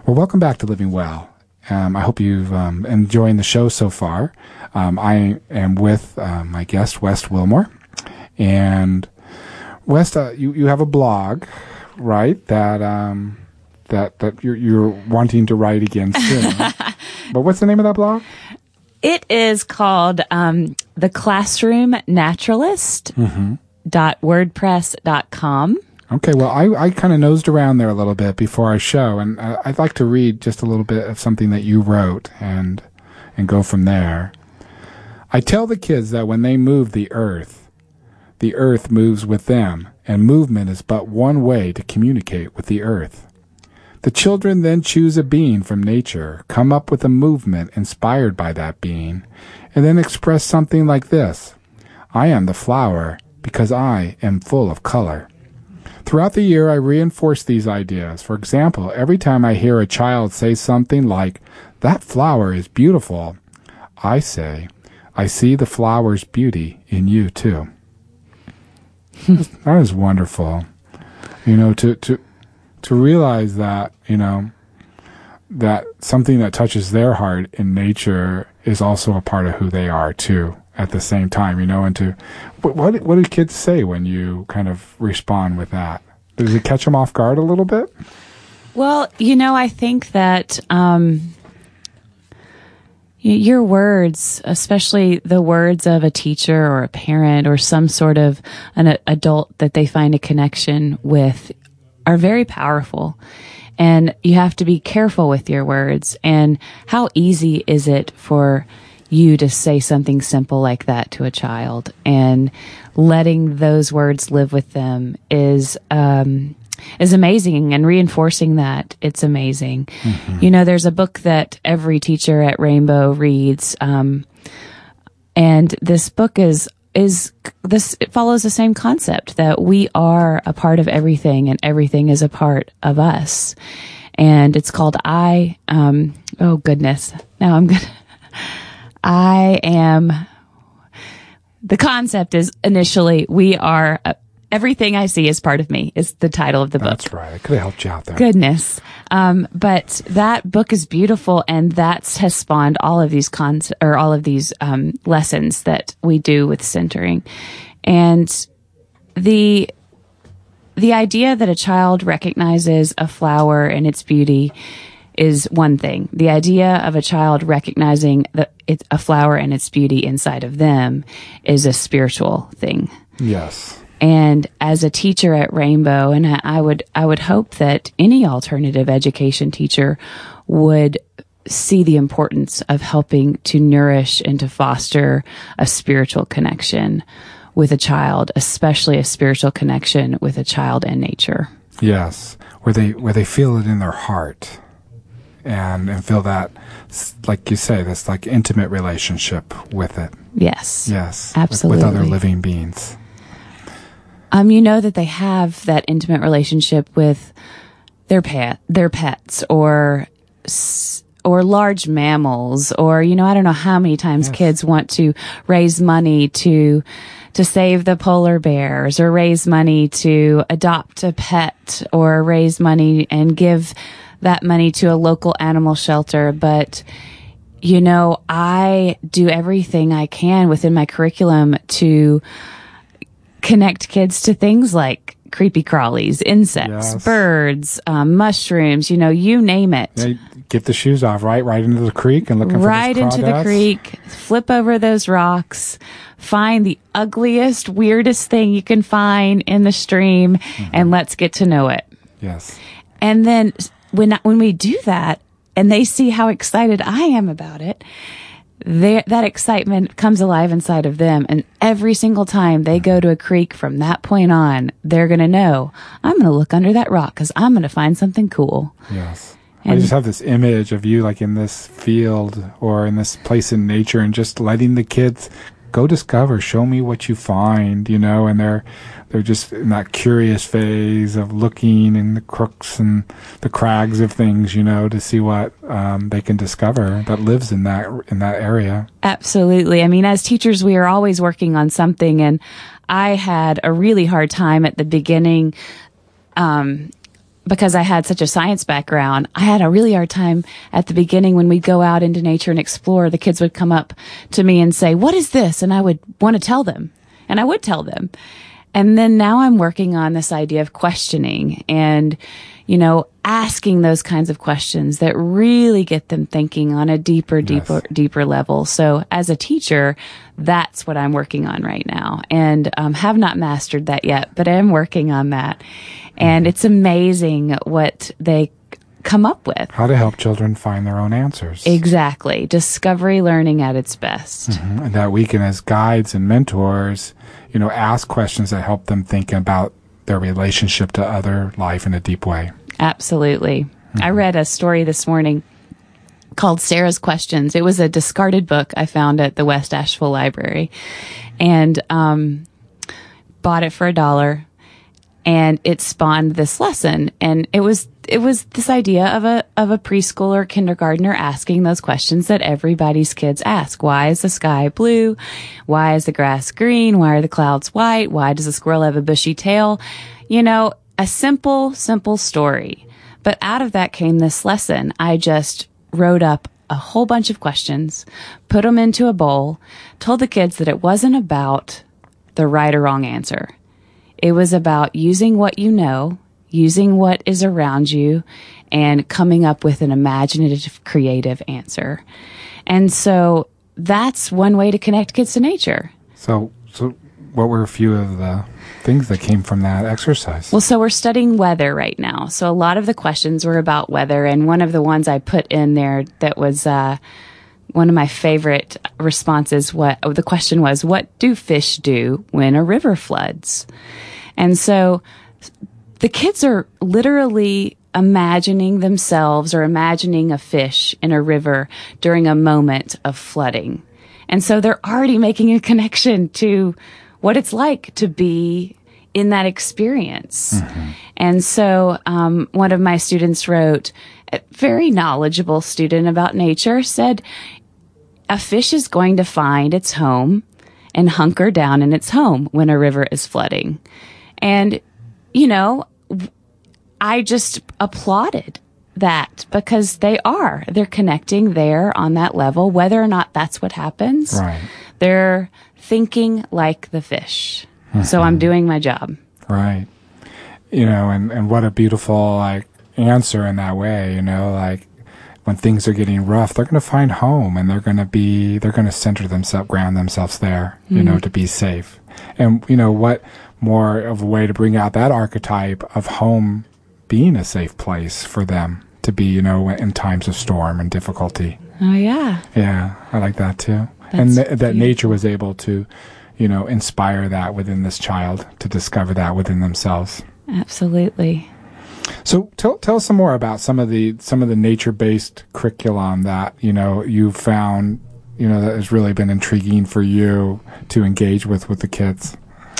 Well, welcome back to Living Well. I hope you've enjoying the show so far. I am with my guest, Wes Wilmore. And Wes, you have a blog, right, that you're wanting to write again soon. But what's the name of that blog? It is called The Classroom Naturalist. .wordpress.com. Okay, well, I kind of nosed around there a little bit before our show, and I'd like to read just a little bit of something that you wrote and go from there. I tell the kids that when they move the earth moves with them, and movement is but one way to communicate with the earth. The children then choose a being from nature, come up with a movement inspired by that being, and then express something like this: I am the flower because I am full of color. Throughout the year, I reinforce these ideas. For example, every time I hear a child say something like, "That flower is beautiful," I say, "I see the flower's beauty in you too." That is wonderful. To realize that, that something that touches their heart in nature is also a part of who they are too at the same time, and what do kids say when you kind of respond with that? Does it catch them off guard a little bit? Well, I think that your words, especially the words of a teacher or a parent or some sort of an adult that they find a connection with, are very powerful. And you have to be careful with your words. And how easy is it for you to say something simple like that to a child, and letting those words live with them is amazing, and reinforcing that, it's amazing. Mm-hmm. There's a book that every teacher at Rainbow reads, and this book it follows the same concept, that we are a part of everything and everything is a part of us. And it's called oh goodness, now I'm gonna the concept is initially, we are, everything I see is part of me, is the title of the book. That's right. I could have helped you out there. Goodness. But that book is beautiful, and that has spawned all of these lessons that we do with centering. And the idea that a child recognizes a flower and its beauty is one thing. The idea of a child recognizing a flower and its beauty inside of them is a spiritual thing. Yes. And as a teacher at Rainbow, and I would hope that any alternative education teacher would see the importance of helping to nourish and to foster a spiritual connection with a child, especially a spiritual connection with a child and nature. Yes, where they feel it in their heart. And feel that, like you say, this like intimate relationship with it. Yes. Yes. Absolutely. With other living beings. That they have that intimate relationship with their pets, or large mammals, or, I don't know how many times kids want to raise money to save the polar bears, or raise money to adopt a pet, or raise money and give that money to a local animal shelter. But, I do everything I can within my curriculum to connect kids to things like creepy crawlies, insects, birds, mushrooms, you name it. Yeah, get the shoes off, right into the creek and looking for right into the creek, flip over those rocks, find the ugliest, weirdest thing you can find in the stream, and let's get to know it. Yes. And then when we do that, and they see how excited I am about it, that excitement comes alive inside of them. And every single time they go to a creek from that point on, they're going to know, I'm going to look under that rock because I'm going to find something cool. Yes. I just have this image of you like in this field or in this place in nature, and just letting the kids go discover, show me what you find, and they're just in that curious phase of looking in the crooks and the crags of things, to see what they can discover that lives in that area. Absolutely. I mean, as teachers, we are always working on something, and I had a really hard time at the beginning because I had such a science background, I had a really hard time at the beginning when we'd go out into nature and explore. The kids would come up to me and say, "What is this?" And I would want to tell them. And I would tell them. And then now I'm working on this idea of questioning and, asking those kinds of questions that really get them thinking on a deeper level. So as a teacher, that's what I'm working on right now, and have not mastered that yet, but I am working on that. And it's amazing what they come up with. How to help children find their own answers. Exactly. Discovery learning at its best. Mm-hmm. And that we can, as guides and mentors, ask questions that help them think about their relationship to other life in a deep way. Absolutely. Mm-hmm. I read a story this morning called Sarah's Questions. It was a discarded book I found at the West Asheville Library, and bought it for $1. And it spawned this lesson, and it was this idea of a preschooler, kindergartner asking those questions that everybody's kids ask. Why is the sky blue? Why is the grass green? Why are the clouds white? Why does a squirrel have a bushy tail? A simple story. But out of that came this lesson. I just wrote up a whole bunch of questions, put them into a bowl, told the kids that it wasn't about the right or wrong answer. It was about using what you know, using what is around you, and coming up with an imaginative, creative answer. And so that's one way to connect kids to nature. So what were a few of the things that came from that exercise? Well, so we're studying weather right now. So a lot of the questions were about weather, and one of the ones I put in there that was one of my favorite responses, the question was, what do fish do when a river floods? And so the kids are literally imagining themselves or imagining a fish in a river during a moment of flooding. And so they're already making a connection to what it's like to be in that experience. Mm-hmm. And so one of my students wrote, a very knowledgeable student about nature, said, a fish is going to find its home and hunker down in its home when a river is flooding. And, I just applauded that because they're connecting there on that level, whether or not that's what happens. Right. They're thinking like the fish. Mm-hmm. So I'm doing my job. Right. And what a beautiful, answer in that way, when things are getting rough, they're going to find home, and they're going to center themselves, ground themselves there, mm-hmm. To be safe. And, what more of a way to bring out that archetype of home being a safe place for them to be, in times of storm and difficulty. Oh, yeah. Yeah, I like that too. And that nature was able to, inspire that within this child, to discover that within themselves. Absolutely. So tell us some more about some of the nature-based curriculum that, you found, that has really been intriguing for you to engage with the kids.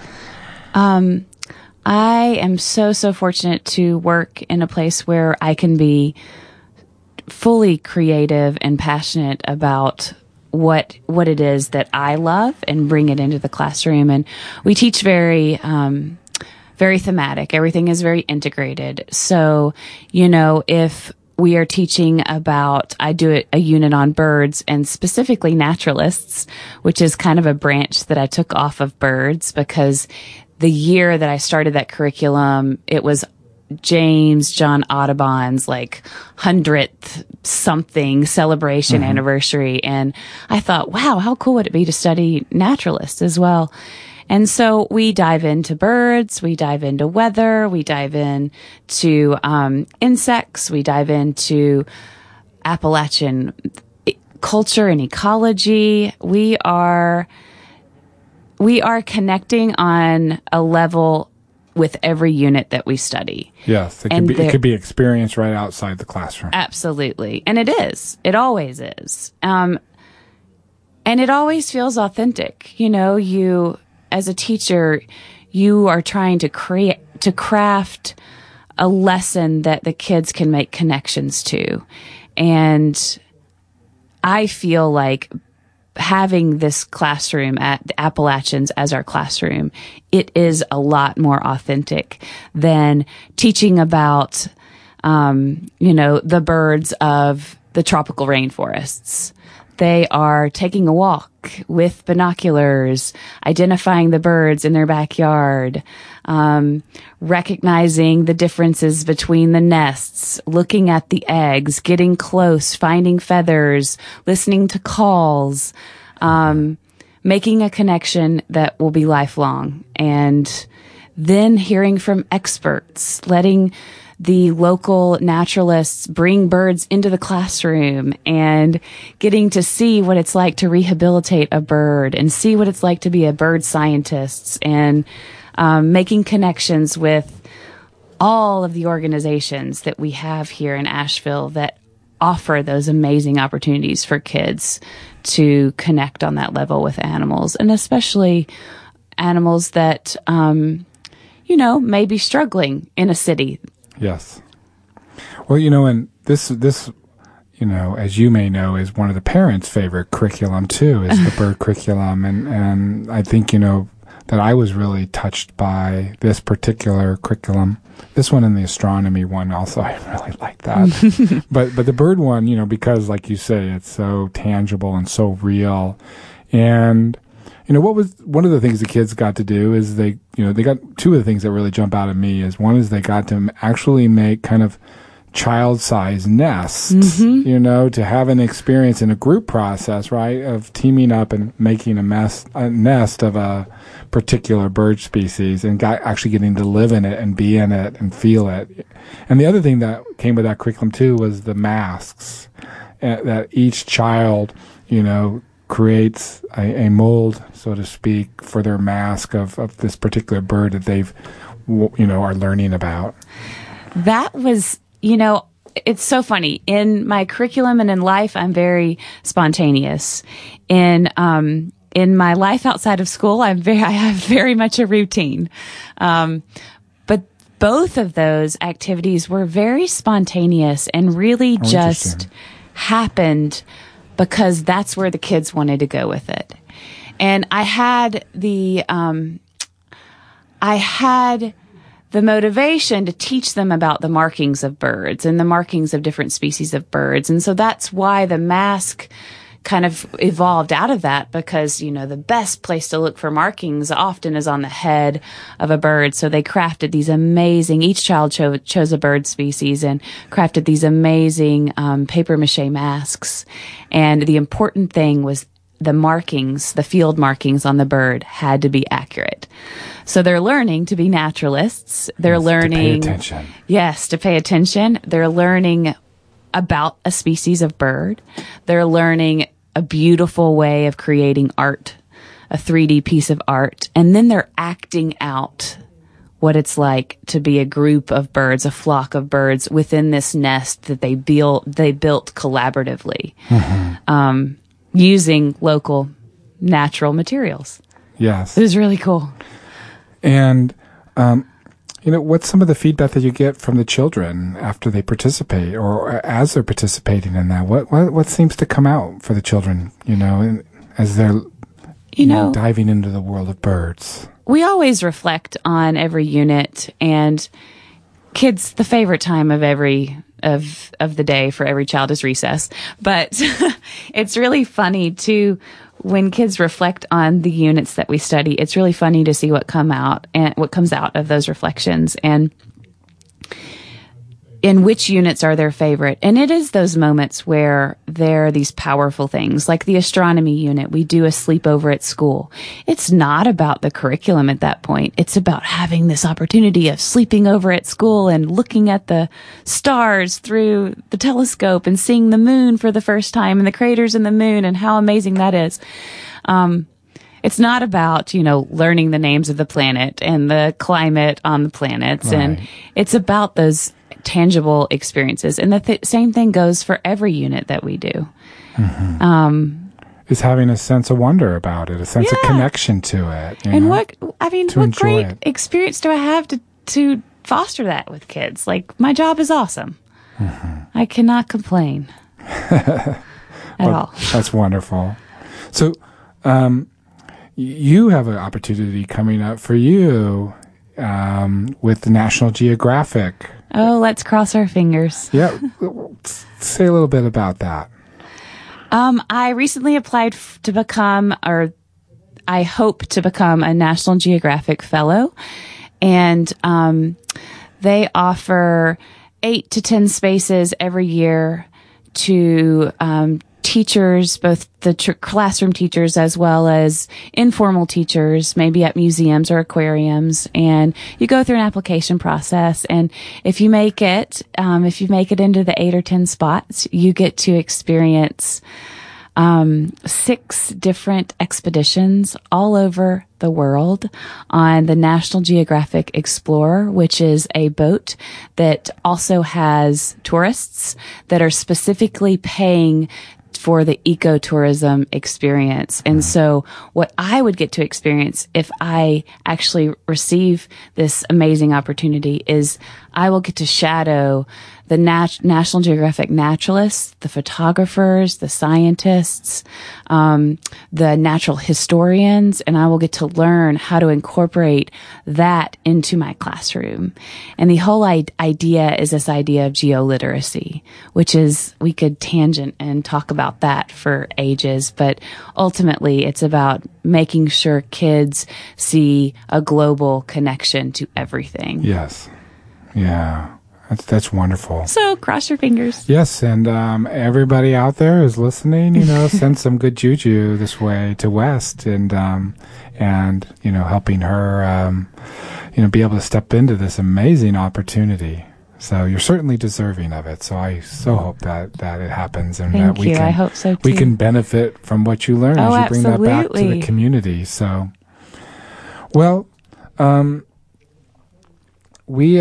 I am so fortunate to work in a place where I can be fully creative and passionate about what it is that I love and bring it into the classroom. And we teach very thematic. Everything is very integrated. So, if we are teaching about, I do a unit on birds and specifically naturalists, which is kind of a branch that I took off of birds because the year that I started that curriculum, it was James John Audubon's 100th something celebration mm-hmm. anniversary. And I thought, wow, how cool would it be to study naturalists as well? And so we dive into birds, we dive into weather, we dive into insects, we dive into Appalachian culture and ecology. We are connecting on a level with every unit that we study. Yes, it could be experienced right outside the classroom. Absolutely. And it is. It always is. And it always feels authentic. You, as a teacher, you are trying to craft a lesson that the kids can make connections to. And I feel like having this classroom at the Appalachians as our classroom, it is a lot more authentic than teaching about the birds of the tropical rainforests. They are taking a walk with binoculars, identifying the birds in their backyard, recognizing the differences between the nests, looking at the eggs, getting close, finding feathers, listening to calls, making a connection that will be lifelong, and then hearing from experts, letting the local naturalists bring birds into the classroom and getting to see what it's like to rehabilitate a bird and see what it's like to be a bird scientist, and making connections with all of the organizations that we have here in Asheville that offer those amazing opportunities for kids to connect on that level with animals, and especially animals that, may be struggling in a city. Yes. Well, and this, as you may know, is one of the parents' favorite curriculum too, is the bird curriculum. And I think, that I was really touched by this particular curriculum. This one and the astronomy one also, I really like that. but the bird one, because like you say, it's so tangible and so real. And, what was one of the things the kids got to do is they got two of the things that really jump out at me is one is they got to actually make kind of child-sized nests, to have an experience in a group process, right, of teaming up and making a nest of a particular bird species and actually getting to live in it and be in it and feel it. And the other thing that came with that curriculum too was the masks that each child, creates a mold, so to speak, for their mask of this particular bird that they've, are learning about. That was, it's so funny. In my curriculum and in life, I'm very spontaneous. In my life outside of school, I have very much a routine. But both of those activities were very spontaneous and really just happened because that's where the kids wanted to go with it. And I had the motivation to teach them about the markings of birds and the markings of different species of birds. And so that's why the mask kind of evolved out of that, because, the best place to look for markings often is on the head of a bird. So they crafted these amazing, each child chose a bird species and crafted these amazing paper mache masks. And the important thing was the markings, the field markings on the bird had to be accurate. So they're learning to be naturalists. They're learning to pay attention. Yes, to pay attention. They're learning about a species of bird. They're learning a beautiful way of creating art, a 3D piece of art. And then they're acting out what it's like to be a group of birds, a flock of birds within this nest that they built collaboratively, using local natural materials. Yes. It was really cool. And, what's some of the feedback that you get from the children after they participate or as they're participating in that? What seems to come out for the children, as they're, diving into the world of birds? We always reflect on every unit, and kids, the favorite time of the day for every child is recess. But it's really funny too, when kids reflect on the units that we study, it's really funny to see what comes out of those reflections and in which units are their favorite. And it is those moments where there are these powerful things, like the astronomy unit. We do a sleepover at school. It's not about the curriculum at that point. It's about having this opportunity of sleeping over at school and looking at the stars through the telescope and seeing the moon for the first time and the craters in the moon and how amazing that is. It's not about, learning the names of the planet and the climate on the planets. Right. And it's about those tangible experiences. And the same thing goes for every unit that we do. Is having a sense of wonder about it, a sense of connection to it. What great experience do I have to foster that with kids? Like, my job is awesome. I cannot complain at all. That's wonderful. So, you have an opportunity coming up for you with the National Geographic Oh, let's cross our fingers. Yeah. Say a little bit about that. I recently applied to become, or I hope to become, a National Geographic Fellow. And they offer 8 to 10 spaces every year to teachers, both the classroom teachers as well as informal teachers, maybe at museums or aquariums. And you go through an application process. And if you make it into the 8 or 10 spots, you get to experience 6 different expeditions all over the world on the National Geographic Explorer, which is a boat that also has tourists that are specifically paying for the ecotourism experience. And so what I would get to experience if I actually receive this amazing opportunity is I will get to shadow the National Geographic naturalists, the photographers, the scientists, the natural historians, and I will get to learn how to incorporate that into my classroom. And the whole idea is this idea of geoliteracy, which is, we could tangent and talk about that for ages, but ultimately it's about making sure kids see a global connection to everything. Yes. Yeah. That's wonderful. So cross your fingers. Yes, and everybody out there who's listening, send some good juju this way to West, and helping her, be able to step into this amazing opportunity. So you're certainly deserving of it. So I so hope that it happens, and Thank that we you. can, I hope so too. we can benefit from what you learn as you bring that back to the community. So, well, we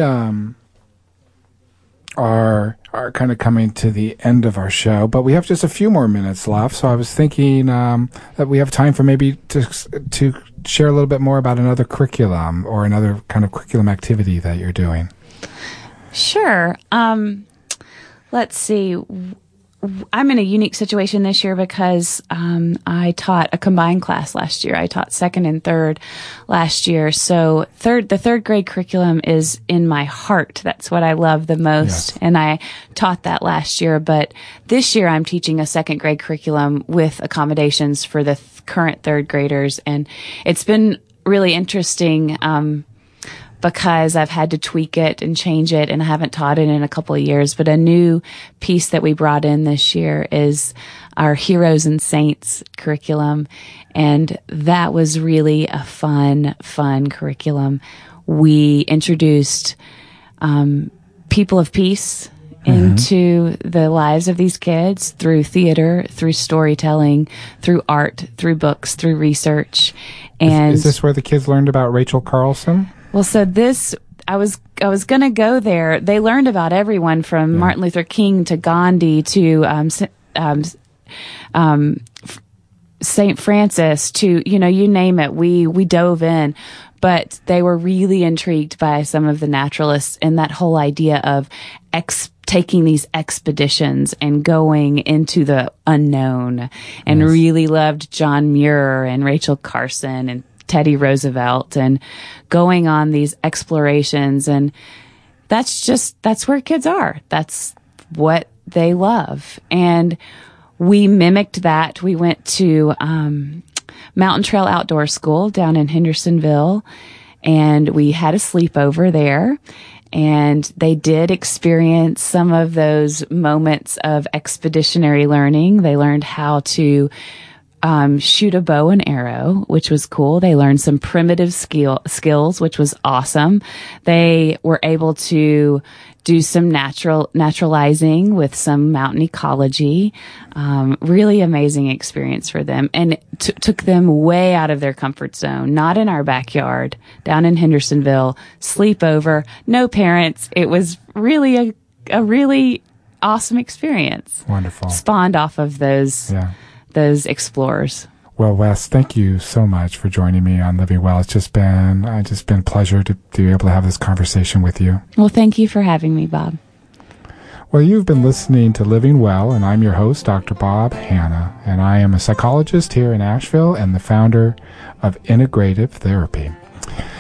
are kind of coming to the end of our show, but we have just a few more minutes left. So I was thinking that we have time for maybe to share a little bit more about another curriculum or another kind of curriculum activity that you're doing. Sure. Let's see. I'm in a unique situation this year because I taught a combined class last year. I taught 2nd and 3rd last year. So the 3rd grade curriculum is in my heart. That's what I love the most. Yes. And I taught that last year. But this year I'm teaching a 2nd grade curriculum with accommodations for the current 3rd graders. And it's been really interesting because I've had to tweak it and change it, and I haven't taught it in a couple of years. But a new piece that we brought in this year is our Heroes and Saints curriculum, and that was really a fun curriculum. We introduced people of peace into the lives of these kids through theater, through storytelling, through art, through books, through research. And is this where the kids learned about Rachel Carlson? Well, so I was going to go there. They learned about everyone from Martin Luther King to Gandhi to St. Francis to, you name it. We dove in, but they were really intrigued by some of the naturalists and that whole idea of taking these expeditions and going into the unknown, and really loved John Muir and Rachel Carson and Teddy Roosevelt and going on these explorations. And that's where kids are. That's what they love. And we mimicked that. We went to Mountain Trail Outdoor School down in Hendersonville, and we had a sleepover there. And they did experience some of those moments of expeditionary learning. They learned how to shoot a bow and arrow, which was cool. They learned some primitive skills, which was awesome. They were able to do some naturalizing with some mountain ecology. Really amazing experience for them, and took them way out of their comfort zone. Not in our backyard, down in Hendersonville, sleepover, no parents. It was really a really awesome experience. Wonderful. Spawned off of those explorers. Well, Wes, thank you so much for joining me on Living Well. It's just been a pleasure to be able to have this conversation with you. Well, thank you for having me, Bob. Well, you've been listening to Living Well, and I'm your host, Dr. Bob Hanna, and I am a psychologist here in Asheville and the founder of Integrative Therapy.